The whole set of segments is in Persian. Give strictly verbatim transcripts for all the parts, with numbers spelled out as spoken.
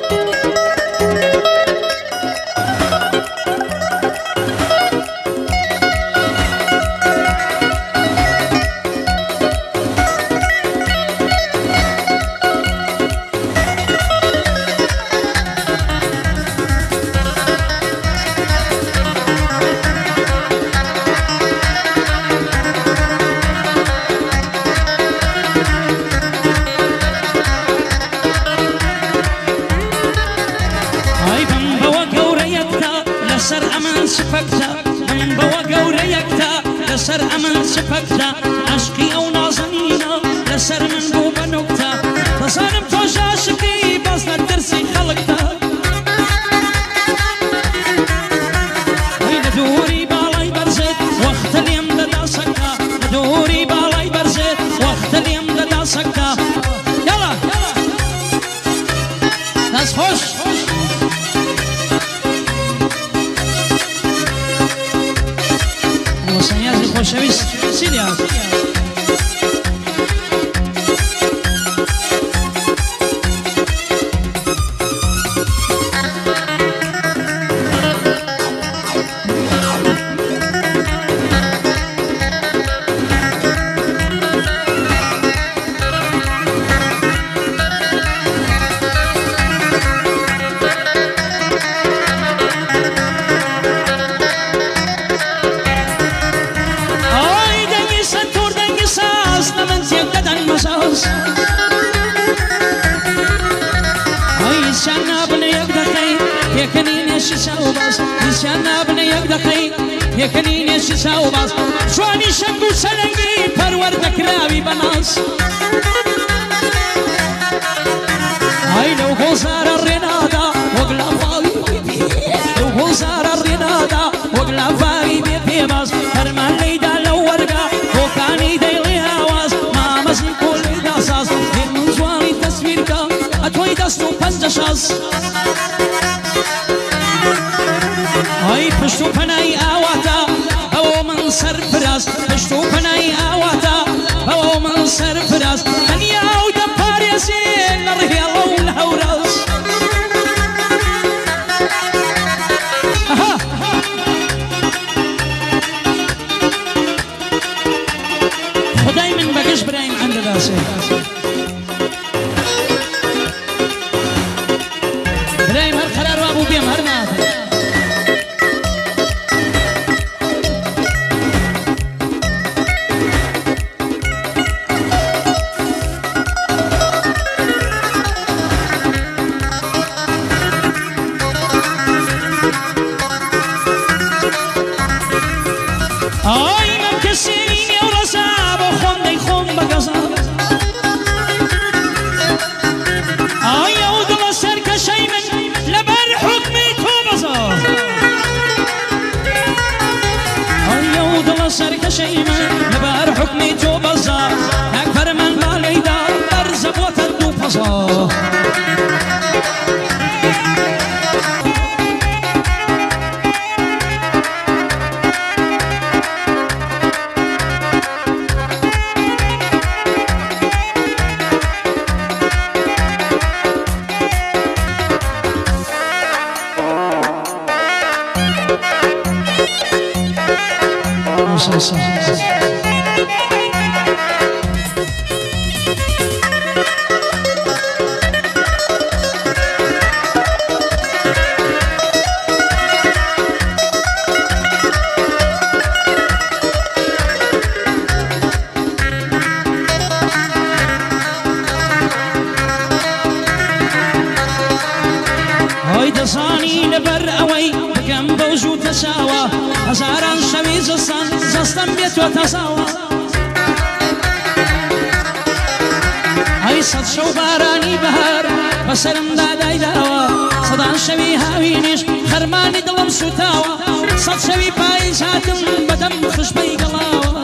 لسر أمن سفكتا عشقي أو نازنينا لسر من بوبا نكتا تصارم توجا شكي بس للدرسي خلقتا وين دوري بالاي برزت وقت اليوم دا سكتا دوري بالاي برزت وقت اليوم دا سكتا يلا ناس خوش خوشویست سیلیات يكنين يشيسا وباس شواني شنقو سلنقي پرور دكراوي بناس هاي لو غزار الرنادا وقلا فاوي لو غزار الرنادا وقلا فاوي بيبي باس فرمان ليدا لو ورقا وكاني ديلي هواس ما مزي كل داساس دير من زواني تصويركا اتوي دستو پنجشاس هاي پشتو پناي آواتا او من سرفراز پشتو پناي آواتا او من سرفراز دنيا او دپاريسي نرهي الله والهوراز اها خداي من بقش برايم عند راسي برايم هر قرار وابو بيم هر نافذ وتساوى هاي صد شو باراني بهار بسرم داداي داوا صدان شوي هاوينيش خرماني دلم سوتاوا صد شوي بايز هاتم بدم خشبي قلاوا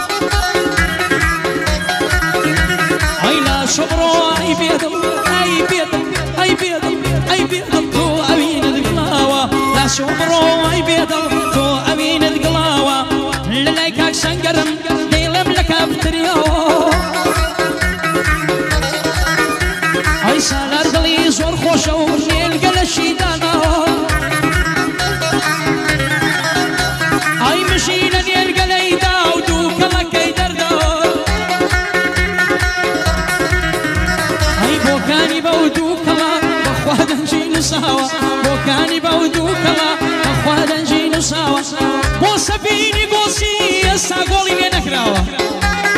هاي لا شبرو اي بيدم اي بيدم اي بيدم اي بيدم تو اوين القلاوا لا شبرو اي بيدم تو اوين القلاوا للايكاك سنقرم ديلم لك ابتريو هاي سالار دلي زور خوشو لەشی داناوە ئای مشی لە نێرگەلەیدا و دوو کەڵەکەی دەردەوە ئای بۆکانی بەو دوو کەڵە بەخوا دەنجی نووساوە بۆکانی بەو دوو کەڵە بەخوا دەنجی نووساوە بۆ سەبینی بۆچی ئێستا گۆڵی وێ نەکراوە